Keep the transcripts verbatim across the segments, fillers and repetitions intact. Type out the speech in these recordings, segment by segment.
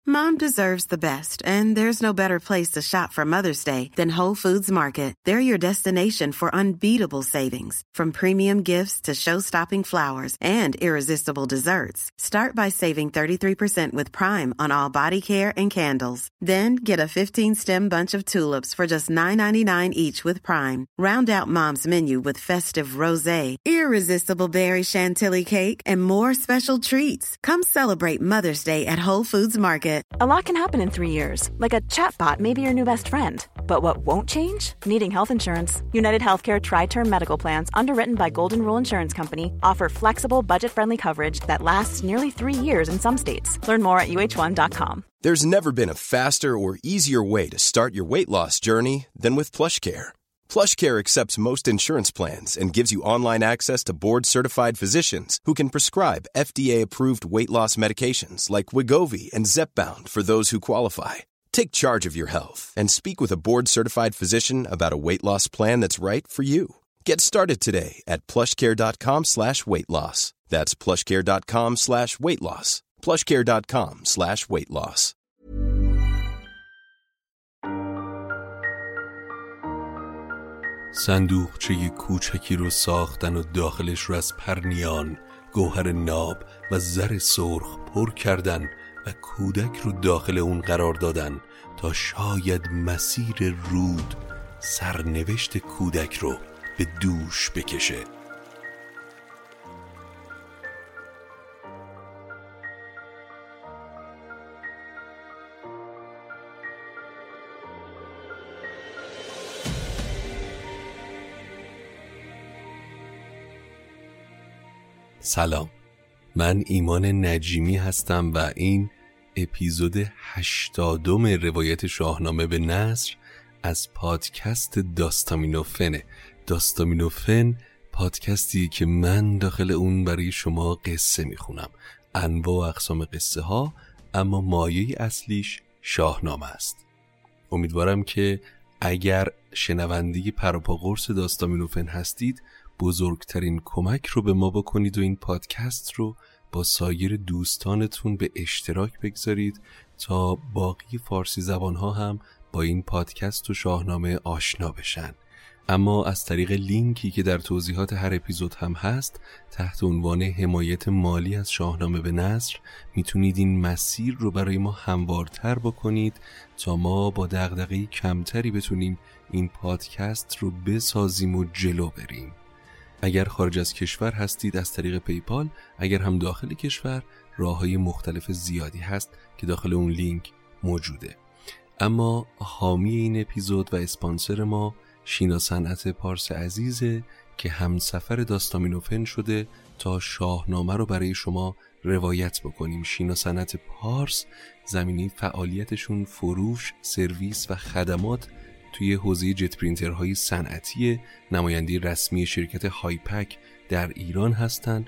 Mom deserves the best, and there's no better place to shop for Mother's Day than Whole Foods Market. They're your destination for unbeatable savings, from premium gifts to show-stopping flowers and irresistible desserts. Start by saving thirty-three percent with Prime on all body care and candles. Then get a fifteen-stem bunch of tulips for just nine ninety-nine each with Prime. Round out Mom's menu with festive rosé, irresistible berry chantilly cake, and more special treats. Come celebrate Mother's Day at Whole Foods Market. A lot can happen in three years, like a chatbot may be your new best friend. But what won't change? Needing health insurance. United Healthcare Tri-Term Medical Plans, underwritten by Golden Rule Insurance Company, offer flexible, budget-friendly coverage that lasts nearly three years in some states. Learn more at U H one dot com. There's never been a faster or easier way to start your weight loss journey than with PlushCare. PlushCare accepts most insurance plans and gives you online access to board-certified physicians who can prescribe F D A-approved weight loss medications like Wegovy and Zepbound for those who qualify. Take charge of your health and speak with a board-certified physician about a weight loss plan that's right for you. Get started today at plushcare.com slash weight loss. That's plushcare.com slash weight loss. plushcare.com slash weight loss. صندوقچه کوچکی رو ساختن و داخلش رو از پرنیان، گوهر ناب و زر سرخ پر کردن و کودک رو داخل اون قرار دادن تا شاید مسیر رود سرنوشت کودک رو به دوش بکشه. سلام، من ایمان نجیمی هستم و این اپیزود هشتادم روایت شاهنامه به نثر از پادکست داستامینوفنه. داستامینوفن پادکستی که من داخل اون برای شما قصه میخونم، انواع و اقسام قصه ها، اما مایه اصلیش شاهنامه است. امیدوارم که اگر شنونده پروپا قرص داستامینوفن هستید بزرگترین کمک رو به ما بکنید و این پادکست رو با سایر دوستانتون به اشتراک بگذارید تا باقی فارسی زبانها هم با این پادکست و شاهنامه آشنا بشن. اما از طریق لینکی که در توضیحات هر اپیزود هم هست تحت عنوان حمایت مالی از شاهنامه به نثر میتونید این مسیر رو برای ما هموارتر بکنید تا ما با دغدغه کمتری بتونیم این پادکست رو بسازیم و جلو بریم. اگر خارج از کشور هستید از طریق پیپال، اگر هم داخل کشور راه‌های مختلف زیادی هست که داخل اون لینک موجوده. اما حامی این اپیزود و اسپانسر ما شینا صنعت پارس عزیزه که همسفر داستامینوفن شده تا شاهنامه رو برای شما روایت بکنیم. شینا صنعت پارس زمینه فعالیتشون فروش، سرویس و خدمات توی حوزه جت پرینترهای صنعتی، نماینده رسمی شرکت هایپک در ایران هستن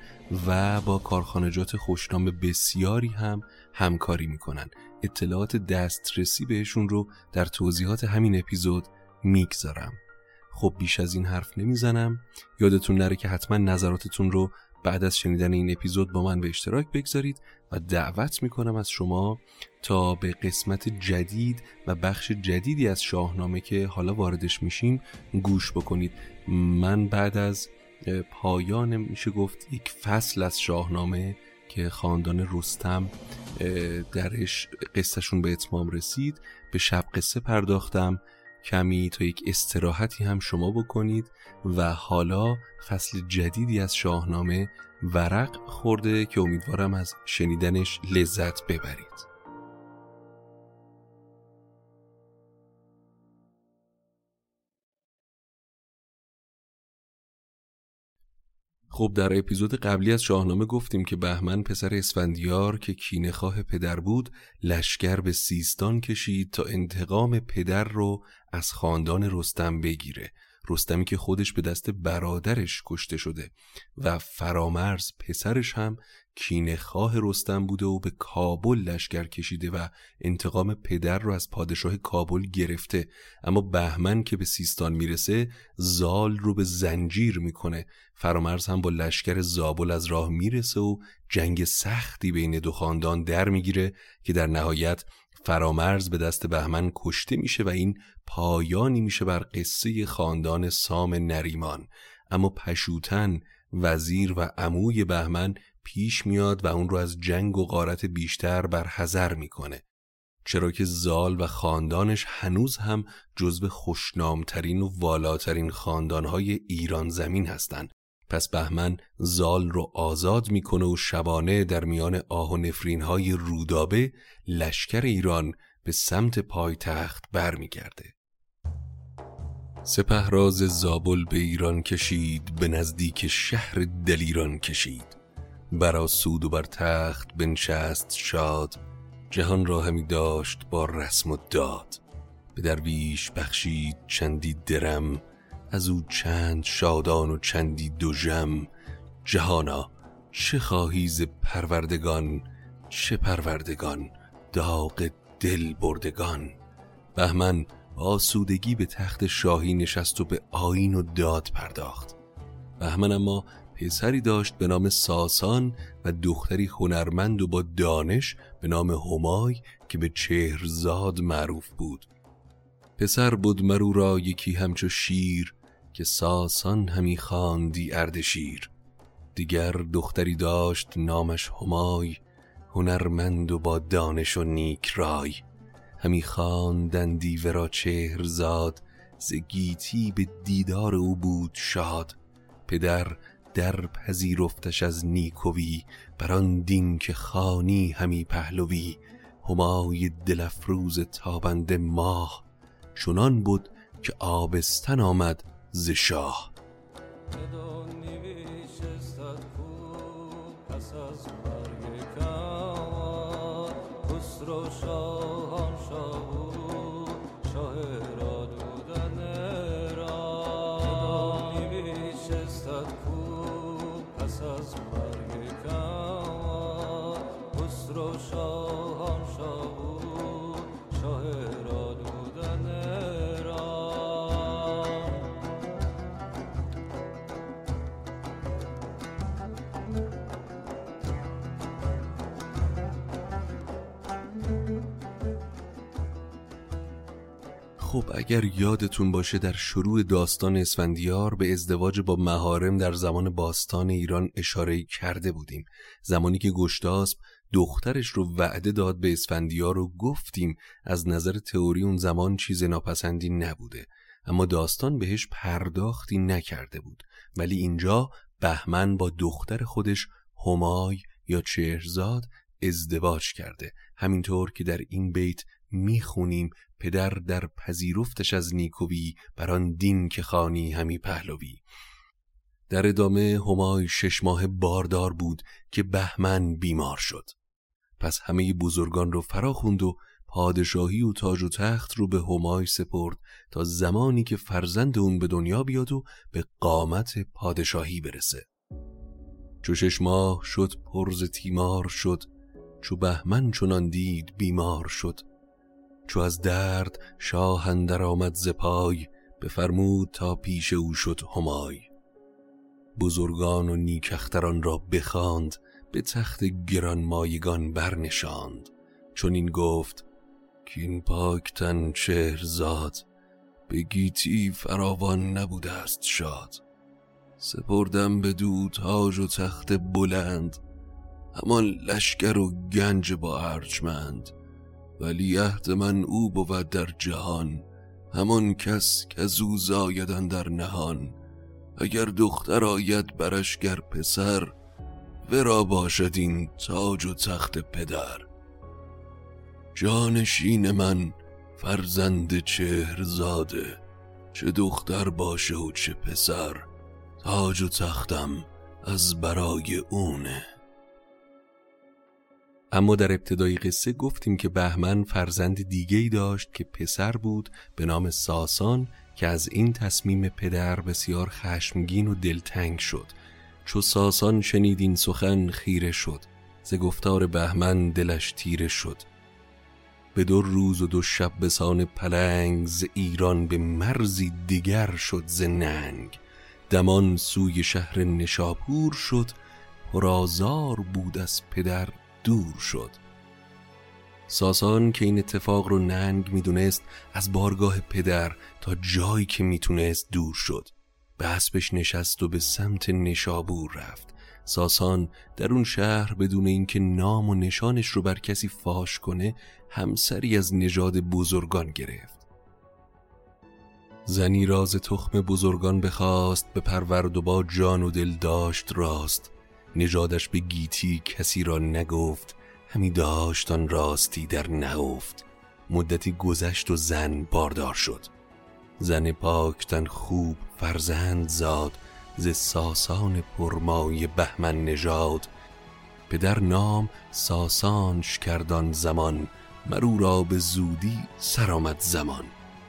و با کارخانجات خوشنام بسیاری هم همکاری میکنن. اطلاعات دسترسی بهشون رو در توضیحات همین اپیزود میگذارم. خب بیش از این حرف نمیزنم. یادتون نره که حتما نظراتتون رو بعد از شنیدن این اپیزود با من به اشتراک بگذارید و دعوت میکنم از شما تا به قسمت جدید و بخش جدیدی از شاهنامه که حالا واردش میشیم گوش بکنید. من بعد از پایان میشه گفت یک فصل از شاهنامه که خاندان رستم درش قصهشون به اتمام رسید به شب قصه پرداختم کمی تا یک استراحتی هم شما بکنید و حالا فصل جدیدی از شاهنامه ورق خورده که امیدوارم از شنیدنش لذت ببرید. خب در اپیزود قبلی از شاهنامه گفتیم که بهمن پسر اسفندیار که کینه‌خواه پدر بود لشکر به سیستان کشید تا انتقام پدر رو از خاندان رستم بگیره. رستمی که خودش به دست برادرش کشته شده و فرامرز پسرش هم کینه‌خواه رستم بوده و به کابل لشکر کشیده و انتقام پدر رو از پادشاه کابل گرفته. اما بهمن که به سیستان میرسه زال رو به زنجیر میکنه. فرامرز هم با لشکر زابل از راه میرسه و جنگ سختی بین دو خاندان در میگیره که در نهایت فرامرز به دست بهمن کشته میشه و این پایانی میشه بر قصه خاندان سام نریمان. اما پشوتن وزیر و عموی بهمن پیش میاد و اون رو از جنگ و غارت بیشتر برحذر میکنه، چرا که زال و خاندانش هنوز هم جزو خوشنامترین و والاترین خاندانهای ایران زمین هستن. پس بهمن زال رو آزاد میکنه و شبانه در میان آه و نفرینهای رودابه لشکر ایران به سمت پایتخت برمیگرده. سپهراز زابل به ایران کشید، به نزدیک شهر دلیران کشید. برا سود و بر تخت بنشست شاد، جهان را همی داشت با رسم و داد. به درویش بخشید چندی درم، از او چند شادان و چندی دژم. جهانا چه خواهی ز پروردگان، چه پروردگان داغ دل بردگان. بهمن آسودگی به تخت شاهی نشست و به آیین و داد پرداخت. بهمن اما پسری داشت به نام ساسان و دختری هنرمند و با دانش به نام همای که به چهرزاد معروف بود. پسر بود مرو را یکی همچو شیر، که ساسان همی خواندی اردشیر. دیگر دختری داشت نامش همای، هنرمند و با دانش و نیک رای. همی خواندندی ورا چهرزاد، ز گیتی به دیدار او بود شاد. پدر در پذیرفتش از نیکوی، بران دین که خانی همی پهلوی. همای دل افروز تابنده ماه، چنان بود که آبستن آمد ز شاه. خب اگر یادتون باشه در شروع داستان اسفندیار به ازدواج با محارم در زمان باستان ایران اشاره کرده بودیم. زمانی که گشتاسپ دخترش رو وعده داد به اسفندیار و گفتیم از نظر تئوری اون زمان چیز ناپسندی نبوده، اما داستان بهش پرداختی نکرده بود. ولی اینجا بهمن با دختر خودش همای یا چهرزاد ازدواج کرده، همینطور که در این بیت میخونیم پدر در پذیرفتش از نیکوی، بران دین که خانی همی پهلوی. در ادامه همای شش ماه باردار بود که بهمن بیمار شد. پس همه بزرگان رو فرا خوند و پادشاهی و تاج و تخت رو به همای سپرد تا زمانی که فرزند اون به دنیا بیاد و به قامت پادشاهی برسه. چو شش ماه شد پرز تیمار شد، چو بهمن چنان دید بیمار شد. چو از درد شاه اندر آمد ز پای، بفرمود تا پیش او شد همای. بزرگان و نیکختران را بخواند، به تخت گران مایگان برنشاند. چون این گفت که این پاکتن چهرزاد، به گیتی فراوان نبوده است شاد. سپردم بدو تاج و تخت بلند، همان لشکر و گنج با ارجمند. ولی عهد من او بود در جهان، همان کس که از او زاید اندر نهان. اگر دختر آید برش گر پسر، ورا باشد این تاج و تخت پدر. جانشین من فرزند چهرزاده، چه دختر باشه و چه پسر. تاج و تختم از برای اونه. اما در ابتدای قصه گفتیم که بهمن فرزند دیگه‌ای داشت که پسر بود به نام ساسان، که از این تصمیم پدر بسیار خشمگین و دلتنگ شد چو ساسان شنید این سخن خیره شد، ز گفتار بهمن دلش تیره شد. به دو روز و دو شب بسان پلنگ، ز ایران به مرزی دیگر شد ز ننگ. دمان سوی شهر نشاپور شد، پرآزار بود از پدر دور شد. ساسان که این اتفاق رو ننگ میدونست، از بارگاه پدر تا جایی که میتونست دور شد. به اسبش نشست و به سمت نشابور رفت. ساسان در اون شهر بدون اینکه نام و نشانش رو بر کسی فاش کنه، همسری از نژاد بزرگان گرفت. زنی راز تخم بزرگان بخواست، به پرورد و با جان و دل داشت راست. نژادش به گیتی کسی را نگفت، همی داشت آن راستی در نهفت. مدتی گذشت و زن باردار شد. زن پاکتن خوب فرزند زاد، ز ساسان پرمایه بهمن نژاد. پدر نام ساسانش کردان زمان، مرو را به زودی سر آمد زمان.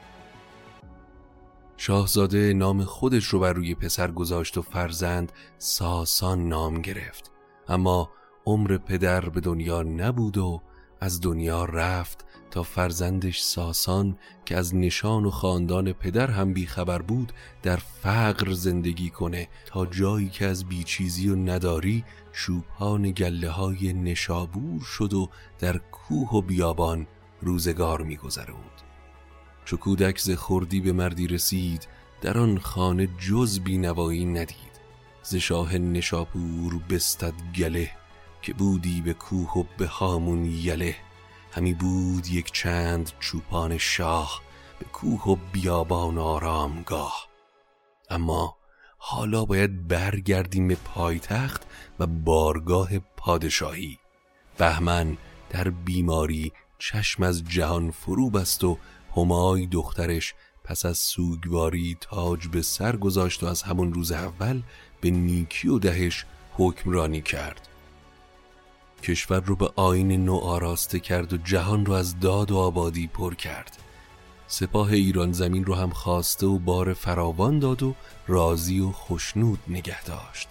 شاهزاده نام خودش رو بر روی پسر گذاشت و فرزند ساسان نام گرفت. اما عمر پدر به دنیا نبود و از دنیا رفت تا فرزندش ساسان که از نشان و خاندان پدر هم بیخبر بود، در فقر زندگی کنه تا جایی که از بیچیزی و نداری چوپان گله های نشابور شد و در کوه و بیابان روزگار می‌گذروند. چو کودک ز خردی به مردی رسید، در آن خانه جز بینوایی ندید. ز شاه نشاپور بستد گله، که بودی به کوه و به هامون یله. همی بود یک چند چوپان شاه، به کوه و بیابان آرامگاه. اما حالا باید برگردیم به پایتخت و بارگاه پادشاهی. بهمن در بیماری چشم از جهان فرو بست و همای دخترش پس از سوگواری تاج به سر گذاشت و از همون روز اول به نیکی و دهش حکمرانی کرد. کشور رو به آیین نو آراسته کرد و جهان رو از داد و آبادی پر کرد. سپاه ایران زمین رو هم خواسته و بار فراوان داد و راضی و خوشنود نگه داشت.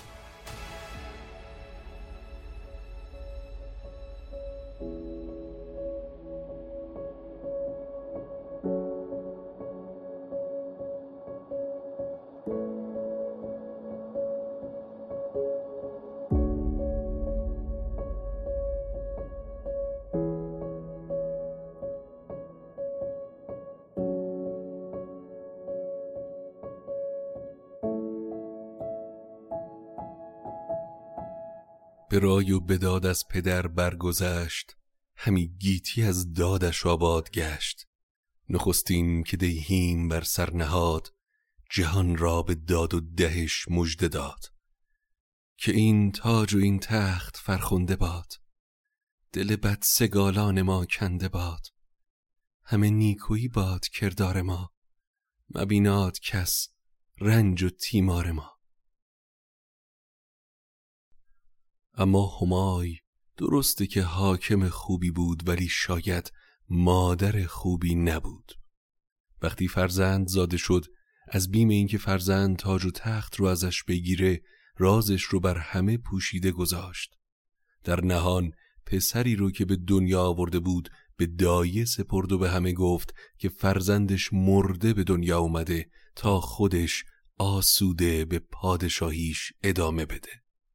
به رای و بداد از پدر برگذشت، همی گیتی از دادش آباد گشت. نخستین که دیهیم بر سر نهاد، جهان را به داد و دهش مژده داد. که این تاج و این تخت فرخنده باد، دل بد سگالان ما کنده باد. همه نیکویی باد کردار ما، مبیناد کس رنج و تیمار ما. اما همای درسته که حاکم خوبی بود، ولی شاید مادر خوبی نبود. وقتی فرزند زاده شد، از بیم اینکه فرزند تاج و تخت رو ازش بگیره، رازش رو بر همه پوشیده گذاشت. در نهان پسری رو که به دنیا آورده بود به دایه سپرد و به همه گفت که فرزندش مرده به دنیا اومده تا خودش آسوده به پادشاهیش ادامه بده.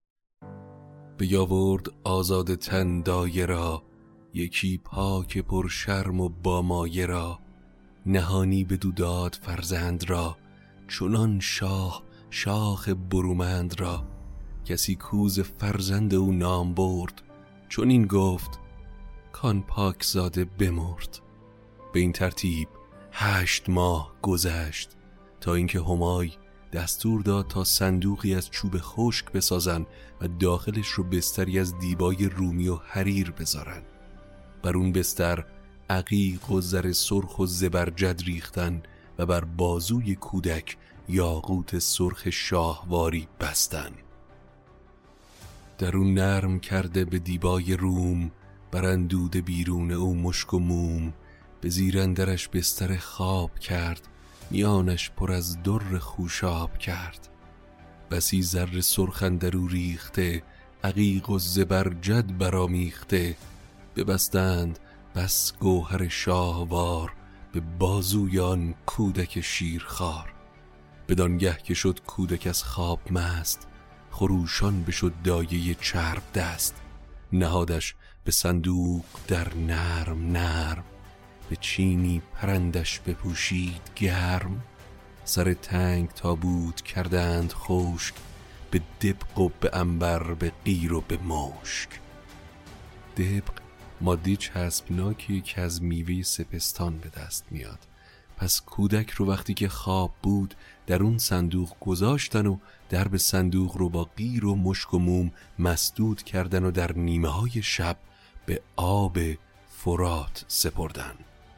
بیاورد آزاد تن دایه را، یکی پاک پر شرم و با مایه را. نهانی بدو داد فرزند را، چنان شاه شاخ برومند را. کسی کوز فرزند او نام برد، چون این گفت کان پاک زاده بمرد. به این ترتیب هشت ماه گذشت تا اینکه همای دستور داد تا صندوقی از چوب خشک بسازن و داخلش رو بستری از دیبای رومی و حریر بذارن. بر اون بستر عقیق و زر سرخ و زبرجد ریختن و بر بازوی کودک یاقوت سرخ شاهواری بستن. در اون نرم کرده به دیبای روم، براندود بیرون او مشک و موم. به زیر اندرش بستر خواب کرد، میانش پر از در خوشاب کرد. بسی زر سرخ اندرو ریخته، عقیق و زبرجد برامیخته. ببستند بس گوهر شاهوار، به بازوی آن کودک شیرخوار. بدانگه که شد کودک از خواب مست، خروشان بشد دایه چرب دست. نهادش به صندوق در نرم نرم، به چینی پرندش بپوشید گرم. سر تنگ تابوت کردند خشک، به دبق و به عنبر به قیر و به مشک. دبق ماده چسبناکی که از میوه سپستان به دست میاد. پس کودک رو وقتی که خواب بود در اون صندوق گذاشتن و درب صندوق رو با قیر و مشک و موم مسدود کردن و در نیمه های شب به آب فرات سپردن.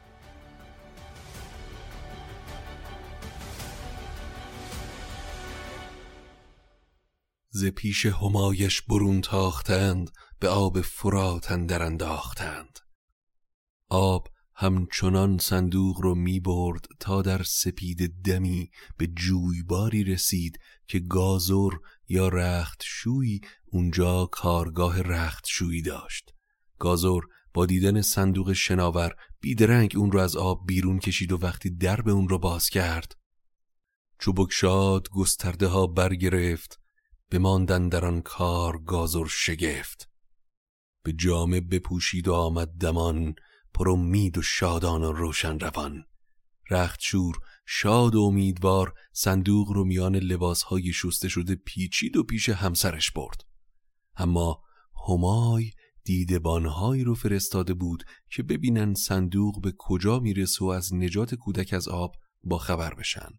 ز پیش همایش برون تاختند، به آب فرات اندر انداختند. آب همچنان صندوق رو می برد تا در سپید دمی به جویباری رسید که گازر یا رخت شوی اونجا کارگاه رخت شویی داشت. گازر با دیدن صندوق شناور بیدرنگ اون رو از آب بیرون کشید و وقتی درب اون رو باز کرد، چو بگشاد گسترده ها برگرفت، بماندن در آن کار گازر شگفت. به جامه بپوشید و آمد دمان، پر امید و شادان و روشن روان. رختشور شاد و امیدوار صندوق رو میان لباسهای شسته شده پیچید و پیش همسرش برد. اما همای دیدبانهایی رو فرستاده بود که ببینن صندوق به کجا میرسه و از نجات کودک از آب با خبر بشن.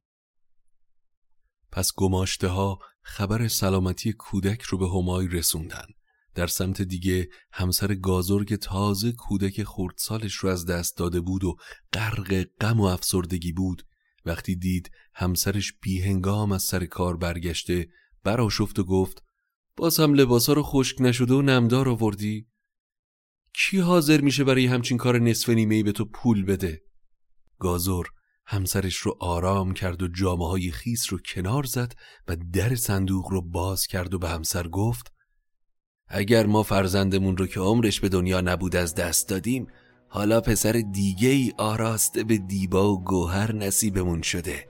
پس گماشته ها خبر سلامتی کودک رو به همای رسوندن. در سمت دیگه همسر گازر که تازه کودک خردسالش رو از دست داده بود و غرق غم و افسردگی بود، وقتی دید همسرش بیهنگام از سر کار برگشته برآشفت و گفت: باز هم لباسا رو خشک نشده و نمدار آوردی؟ کی حاضر میشه برای همچین کار نصف نیمه‌ای به تو پول بده؟ گازر همسرش رو آرام کرد و جامه‌های خیس رو کنار زد و در صندوق رو باز کرد و به همسر گفت: اگر ما فرزندمون رو که عمرش به دنیا نبود از دست دادیم، حالا پسر دیگه ای آراسته به دیبا و گوهر نصیبمون شده.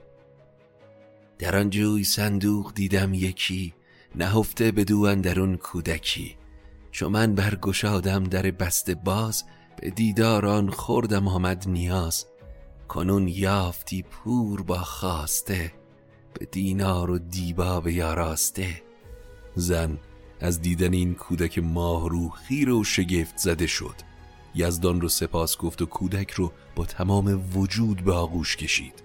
در آن جوی صندوق دیدم یکی، نهفته بدو اندرون کودکی. چو من برگشادم در بست باز، به دیدار آن خوردم آمد نیاز. کنون یافتی پور با خواسته، به دینار و دیبا بیاراسته. زن از دیدن این کودک ماهرو خیره و شگفت زده شد. یزدان رو سپاس گفت و کودک رو با تمام وجود به آغوش کشید.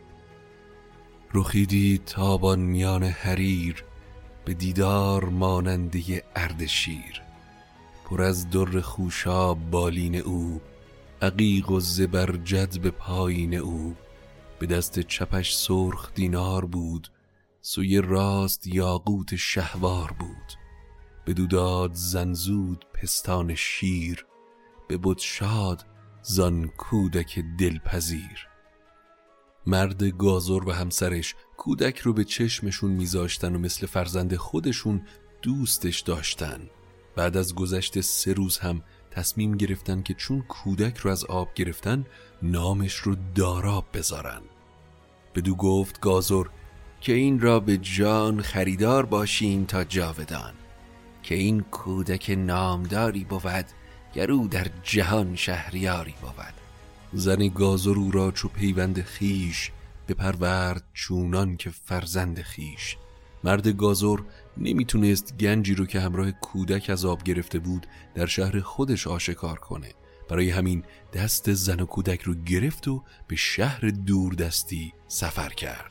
رخی دید تابان میان حریر، به دیدار ماننده اردشیر. پر از در خوشاب بالین او، عقیق و زبرجد به پایین او. به دست چپش سرخ دینار بود، سوی راست یاقوت شهوار بود. بدو داد زنزود پستان شیر، ببد شاد زان کودک دلپذیر. مرد گازر و همسرش کودک رو به چشمشون میذاشتن و مثل فرزند خودشون دوستش داشتن. بعد از گذشت سه روز هم تصمیم گرفتن که چون کودک رو از آب گرفتن نامش رو داراب بذارن. بدو گفت گازر که این را به جان خریدار باشیم تا جاودان، که این کودک نامداری بود، گرو در جهان شهریاری بود. زن گازر او را چو پیوند خیش، بپرورد چونان که فرزند خیش. مرد گازر نمیتونست گنجی رو که همراه کودک از آب گرفته بود در شهر خودش آشکار کنه. برای همین دست زن و کودک رو گرفت و به شهر دوردستی سفر کرد.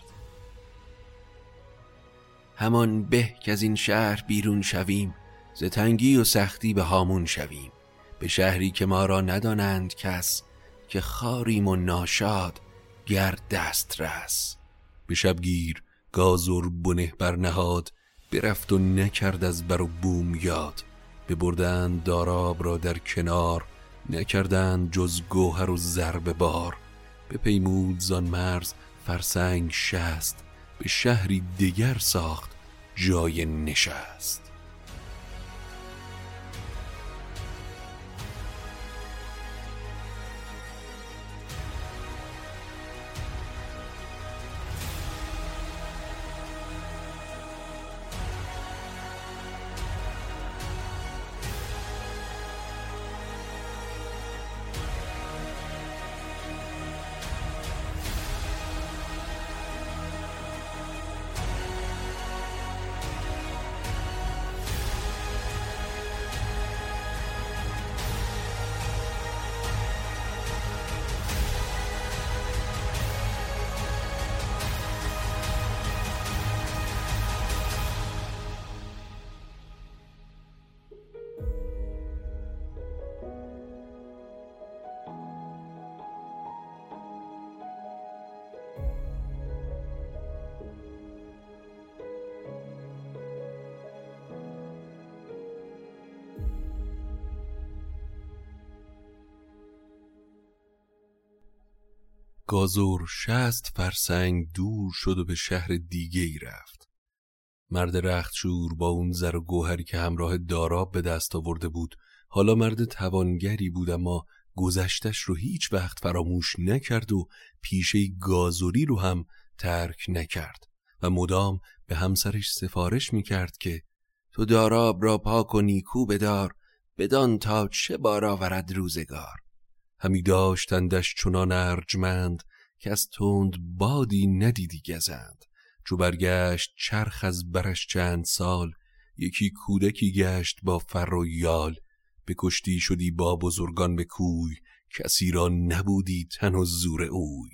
همان به که از این شهر بیرون شویم، ز تنگی و سختی به هامون شویم. به شهری که ما را ندانند کس، که خاریم و ناشاد گر دست رس. به شبگیر گازر بنه برنهاد، برفت و نکرد از بر و بوم یاد. ببردند داراب را در کنار، نکردند جز گوهر و ضرب بار. بپیمود زان مرز فرسنگ شست، به شهری دیگر ساخت جای نشست. گازور شصت فرسنگ دور شد و به شهر دیگه ای رفت. مرد رختشور با اون زر و گوهری که همراه داراب به دست آورده بود حالا مرد توانگری بود، اما گذشتش رو هیچ وقت فراموش نکرد و پیشه گازوری رو هم ترک نکرد و مدام به همسرش سفارش میکرد که تو داراب را پاک و نیکو بدار، بدان تا چه بار آورد روزگار. همی داشتندش چنان ارجمند که از تند بادی ندیدی گزند. چو برگشت چرخ از برش چند سال، یکی کودکی گشت با فر و یال. به کشتی شدی با بزرگان به کوی، کسی را نبودی تن و زور اوی.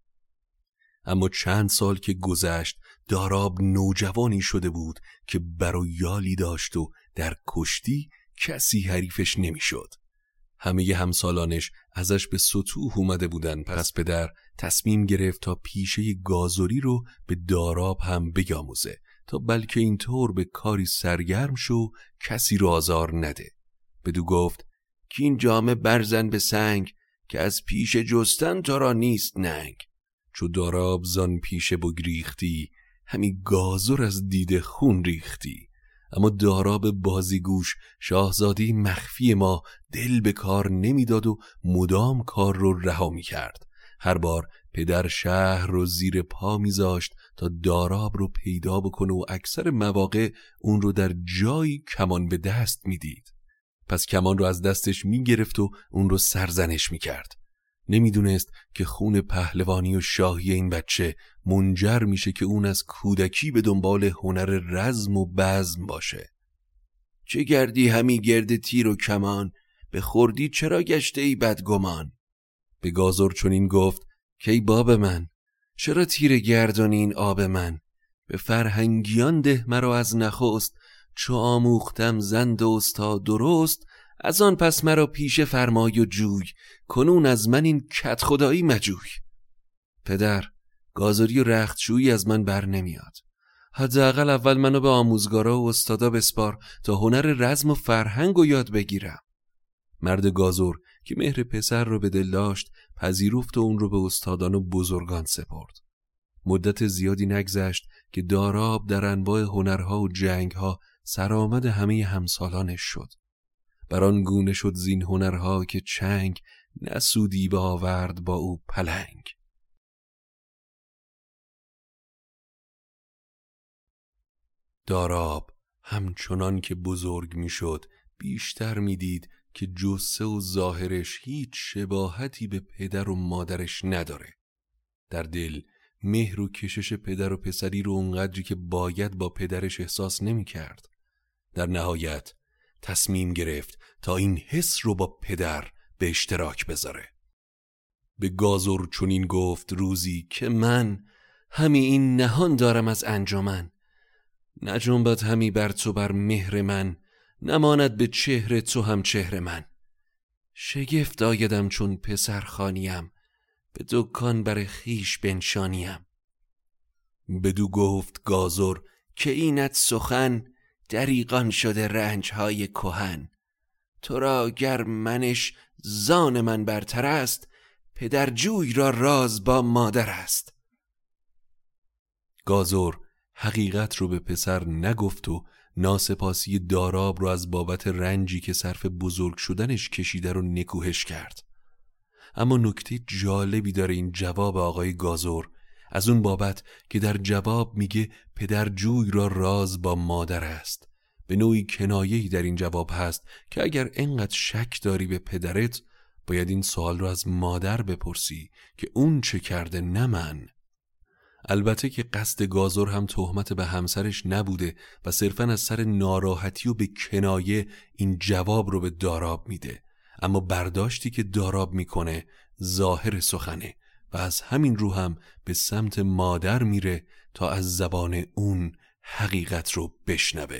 اما چند سال که گذشت داراب نوجوانی شده بود که بر و یالی داشت و در کشتی کسی حریفش نمیشد. همه همسالانش ازش به ستوه اومده بودن. پس پدر تصمیم گرفت تا پیشه گازوری رو به داراب هم بیاموزه تا بلکه اینطور به کاری سرگرم شو کسی رو آزار نده. بدو گفت که این جامه برزن به سنگ، که از پیشه جستن تو را نیست ننگ. چو داراب زان پیشه بگریختی، همی گازور از دید خون ریختی. اما داراب بازیگوش شاهزادی مخفی ما دل به کار نمیداد و مدام کار رو رها می کرد. هر بار پدر شهر رو زیر پا میذاشت تا داراب رو پیدا بکنه و اکثر مواقع اون رو در جایی کمان به دست میدید. پس کمان رو از دستش میگرفت و اون رو سرزنش میکرد. نمیدونست که خون پهلوانی و شاهی این بچه منجر میشه که اون از کودکی به دنبال هنر رزم و بزم باشه. چه گردی همی گرد تیر و کمان، به خردی چرا گشته ای بدگمان؟ به گازور چنین گفت که ای باب من، چرا تیر گردانی این آب من؟ به فرهنگیان ده مرا از نخست، چو آموختم زند و استاد درست. از آن پس مرا پیشه فرمای و جوی، کنون از من این کت خدایی مجوی. پدر، گازوری و رختشویی از من بر نمیاد. حداقل اول منو به آموزگارا و استادا بسپار تا هنر رزم و فرهنگ رو یاد بگیرم. مرد گازور که مهر پسر رو به دل داشت پذیرفت و اون رو به استادان و بزرگان سپرد. مدت زیادی نگذشت که داراب در انواع هنرها و جنگها سرآمد همه همسالانش شد. بران گونه شد زین هنرها که چنگ، نسودی به آورد با او پلنگ. داراب همچنان که بزرگ می شد بیشتر می دید که جسه و ظاهرش هیچ شباهتی به پدر و مادرش نداره. در دل مهر و کشش پدر و پسری رو اونقدری که باید با پدرش احساس نمی کرد. در نهایت تصمیم گرفت تا این حس رو با پدر به اشتراک بذاره. به گازور چنین گفت روزی که من همی این نهان دارم از انجمن. نجنبد همی بر تو بر مهر من، نماند به چهره تو هم چهره من. شگفت آیدم چون پسر خانیم، به دکان بر خیش بنشانیم. بدو گفت گازور که اینت سخن، دریغان شده رنجهای کهن. تو را گر منش زان من برتر است، پدر جوی را راز با مادر است. گازور حقیقت رو به پسر نگفت و ناسپاسی داراب رو از بابت رنجی که صرف بزرگ شدنش کشیده رو نکوهش کرد. اما نکته جالبی داره این جواب آقای گازور، از اون بابت که در جواب میگه پدر جوی را راز با مادر است. به نوعی کنایه‌ای در این جواب هست که اگر انقدر شک داری به پدرت، باید این سوال رو از مادر بپرسی که اون چه کرده، نه من. البته که قصد گازور هم تهمت به همسرش نبوده و صرفاً از سر ناراحتی و به کنایه این جواب رو به داراب میده، اما برداشتی که داراب میکنه ظاهر سخنه و از همین رو هم به سمت مادر میره تا از زبان اون حقیقت رو بشنوه.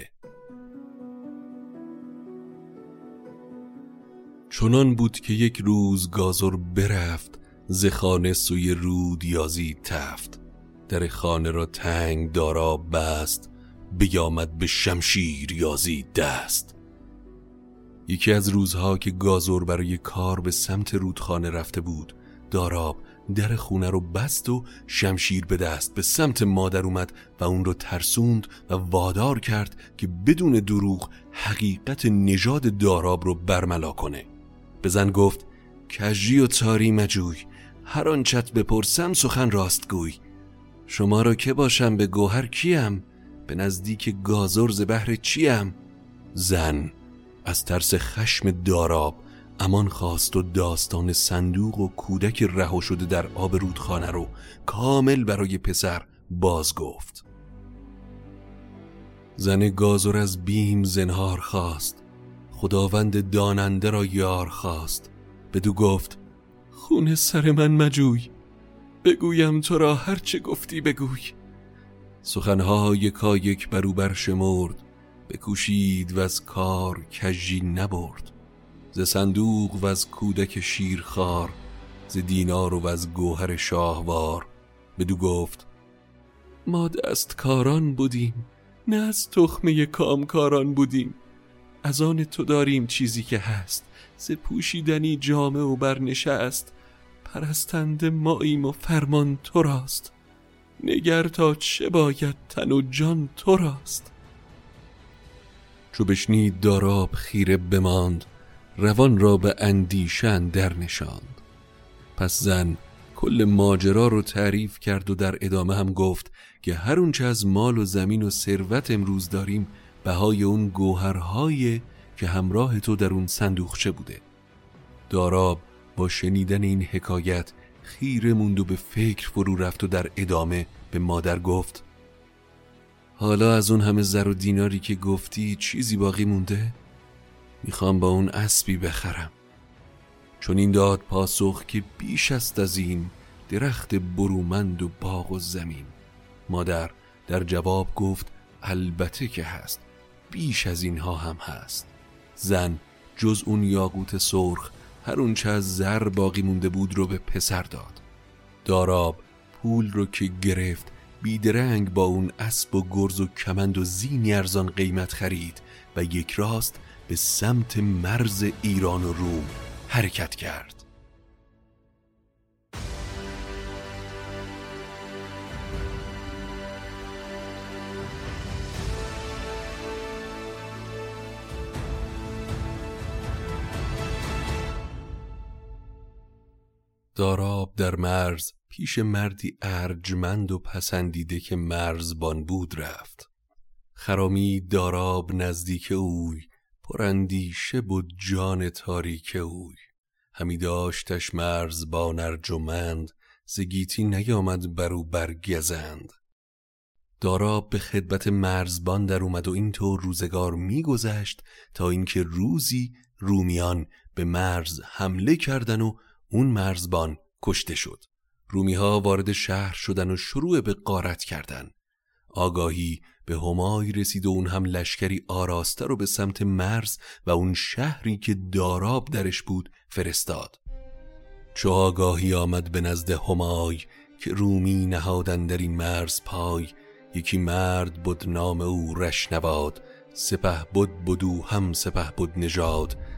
چنان بود که یک روز گازور برفت ز خانه سوی رود یازید تفت. در خانه را تنگ داراب بست، بیامد به شمشیر یازید دست. یکی از روزها که گازور برای کار به سمت رودخانه رفته بود، داراب در خونه رو بست و شمشیر به دست به سمت مادر اومد و اون رو ترسوند و وادار کرد که بدون دروغ حقیقت نژاد داراب رو برملا کنه. به زن گفت کژی و تاری مجوی، هر آنچت بپرسم سخن راست گوی. شما را که باشم به گوهر کیم، به نزدیک گازور ز بهر چیم. زن از ترس خشم داراب امان خواست و داستان صندوق و کودک رها شده در آب رودخانه رو کامل برای پسر باز گفت. زن گازور از بیم زنهار خواست، خداوند داننده را یار خواست. بدو گفت خون سر من مجوی، بگویم تو را هر چه گفتی بگوی. سخنها یکا یک برو بر شمرد، بکوشید و از کار کژی نبرد. ز صندوق و از کودک شیرخوار، ز دینار و از گوهر شاهوار. بدو گفت ما دستکاران بودیم، نه از تخمه کامکاران بودیم. از آن تو داریم چیزی که هست، ز پوشیدنی جامه و برنشست. پرستنده ماییم و فرمان تو راست، نگر تا چه باید تن و جان تو راست. چو بشنید داراب خیره بماند، روان را به اندیشه اندر نشاند. پس زن کل ماجرا رو تعریف کرد و در ادامه هم گفت که هر اون چه از مال و زمین و ثروت امروز داریم بهای اون گوهرهای که همراه تو در اون صندوقچه بوده. داراب با شنیدن این حکایت خیره موند و به فکر فرو رفت و در ادامه به مادر گفت حالا از اون همه زر و دیناری که گفتی چیزی باقی مونده؟ میخوام با اون اسبی بخرم. چون این داد پاسخ که بیش است از این، درخت برومند و باغ و زمین. مادر در جواب گفت البته که هست، بیش از اینها هم هست. زن جز اون یاقوت سرخ هر اون چه از زر باقی مونده بود رو به پسر داد. داراب پول رو که گرفت بیدرنگ با اون اسب و گرز و کمند و زینی ارزان قیمت خرید و یک راست به سمت مرز ایران و روم حرکت کرد. داراب در مرز پیش مردی ارجمند و پسندیده که مرزبان بود رفت. خرامی داراب نزدیک اوی، پراندیشه بود جان تاریک اوی. همی داشتش مرزبان ارجمند، ز گیتی نیامد برو برگزند. داراب به خدمت مرزبان در اومد و اینطور روزگار میگذشت تا اینکه روزی رومیان به مرز حمله کردن و اون مرزبان کشته شد. رومی ها وارد شهر شدن و شروع به غارت کردن. آگاهی به همای رسید و اون هم لشکری آراسته رو به سمت مرز و اون شهری که داراب درش بود فرستاد. چو آگاهی آمد به نزد همای که رومی نهادن در این مرز پای، یکی مرد بود نام او رشنواد، سپه بود بدو هم سپه بود نژاد،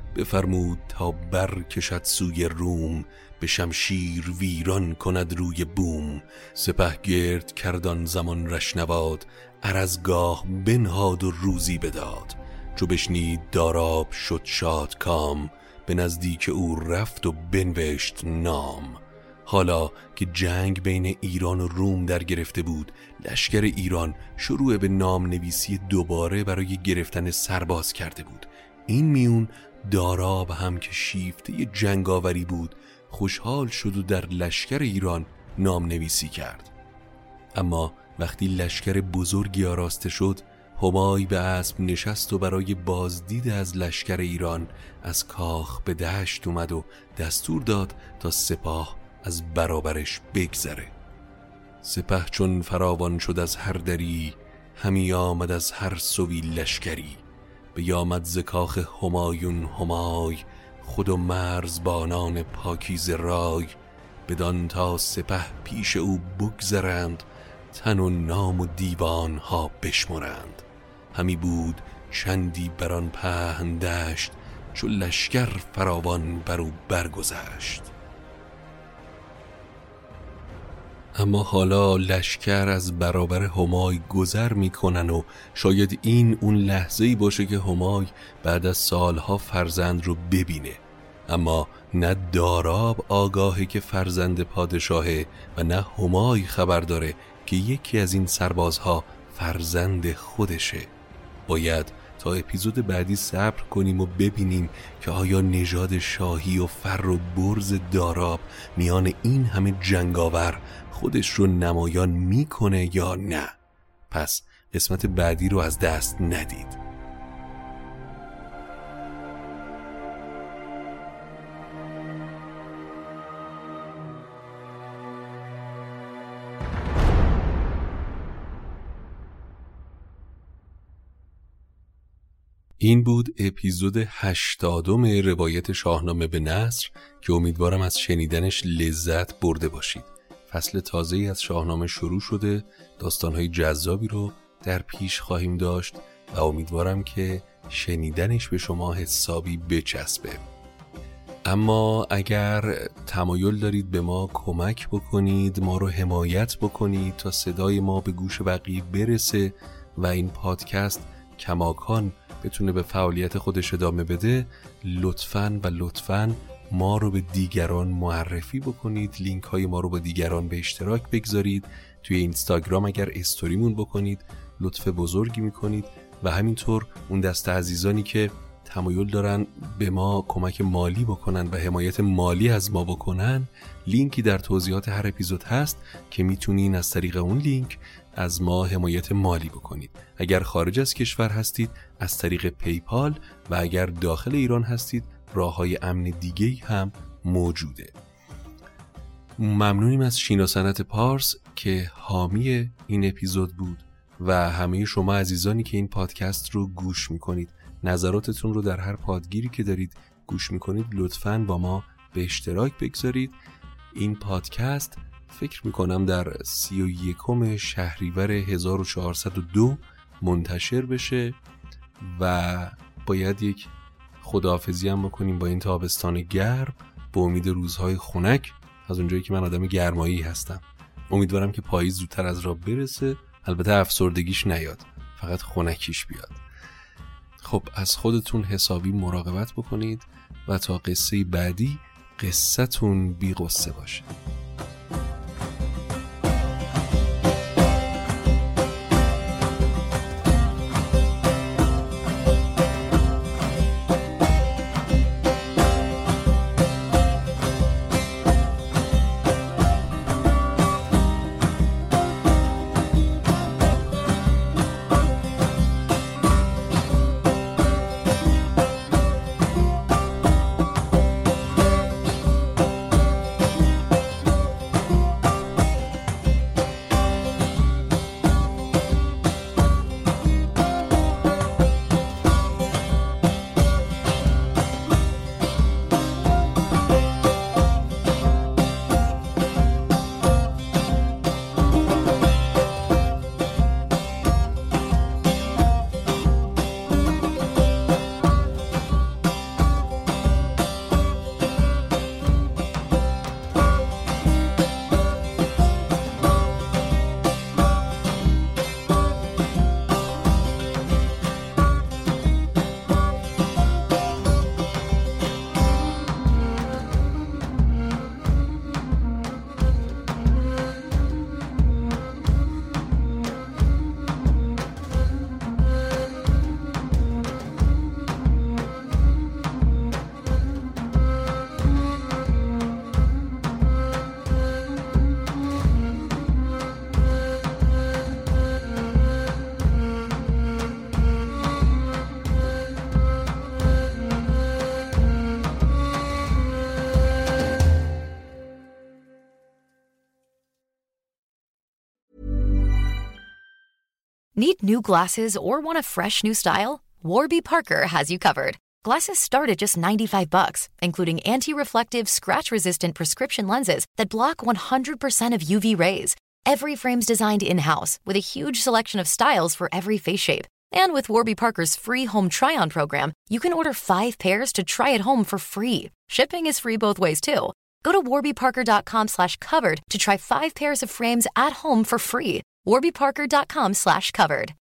بفرمود تا برکشد سوی روم، به شمشیر ویران کند روی بوم. سپه گرد کردان زمان رشنواد، عرضگاه بنهاد و روزی بداد. چو بشنید داراب شد شاد کام، به نزدیک او رفت و بنوشت نام. حالا که جنگ بین ایران و روم در گرفته بود، لشکر ایران شروع به نام نویسی دوباره برای گرفتن سرباز کرده بود. این میون داراب هم که شیفته جنگاوری بود خوشحال شد و در لشکر ایران نام نویسی کرد. اما وقتی لشکر بزرگی آراسته شد، همای به اسب نشست و برای بازدید از لشکر ایران از کاخ به دشت اومد و دستور داد تا سپاه از برابرش بگذره. سپه چون فراوان شد از هر دری، همی آمد از هر سوی لشکری. بیامد ز کاخ همایون همای، خود و مرزبانان پاکیزه رای. بدان تا سپه پیش او بگذرند، تن و نام و دیوان ها بشمرند. همی بود چندی بران پهن دشت، چو لشکر فراوان بر او برگذشت. اما حالا لشکر از برابر همای گذر میکنن و شاید این اون لحظه‌ای باشه که همای بعد از سالها فرزند رو ببینه. اما نه داراب آگاهه که فرزند پادشاهه و نه همای خبر داره که یکی از این سربازها فرزند خودشه. باید تا اپیزود بعدی صبر کنیم و ببینیم که آیا نژاد شاهی و فر و برز داراب میان این همه جنگاور خودش رو نمایان میکنه یا نه. پس قسمت بعدی رو از دست ندید. این بود اپیزود هشتادم روایت شاهنامه به نثر که امیدوارم از شنیدنش لذت برده باشید. فصل تازه‌ای از شاهنامه شروع شده، داستان‌های جذابی رو در پیش خواهیم داشت و امیدوارم که شنیدنش به شما حسابی بچسبه. اما اگر تمایل دارید به ما کمک بکنید، ما رو حمایت بکنید تا صدای ما به گوش بقیه برسه و این پادکست کماکان بتونه به فعالیت خودش ادامه بده، لطفاً و لطفاً ما رو به دیگران معرفی بکنید. لینک های ما رو با دیگران به اشتراک بگذارید. توی اینستاگرام اگر استوریمون بکنید لطف بزرگی میکنید و همینطور اون دسته عزیزانی که تمایل دارن به ما کمک مالی بکنن و حمایت مالی از ما بکنن، لینکی در توضیحات هر اپیزود هست که میتونین از طریق اون لینک از ما حمایت مالی بکنید. اگر خارج از کشور هستید از طریق پیپال و اگر داخل ایران هستید راه‌های امن دیگه‌ای هم موجوده. ممنونیم از شینا صنعت پارس که حامی این اپیزود بود و همه شما عزیزانی که این پادکست رو گوش میکنید. نظراتتون رو در هر پادگیری که دارید گوش میکنید لطفاً با ما به اشتراک بگذارید. این پادکست فکر میکنم در سی و یکم شهریور هزار و چهارصد و دو منتشر بشه و باید یک خداحافظی هم بکنیم با این تابستان گرم به امید روزهای خنک، از اونجایی که من آدم گرمایی هستم. امیدوارم که پاییز زودتر از راه برسه، البته افسردگیش نیاد، فقط خنکیش بیاد. خب از خودتون حسابی مراقبت بکنید و تا قصه بعدی قصتون بی قصه باشه. Need new glasses or want a fresh new style? Warby Parker has you covered. Glasses start at just ninety-five bucks, including anti-reflective, scratch-resistant prescription lenses that block one hundred percent of U V rays. Every frame's designed in-house with a huge selection of styles for every face shape. And with Warby Parker's free home try-on program, you can order five pairs to try at home for free. Shipping is free both ways, too. Go to warbyparker.com slash covered to try five pairs of frames at home for free. warbyparker.com slash covered.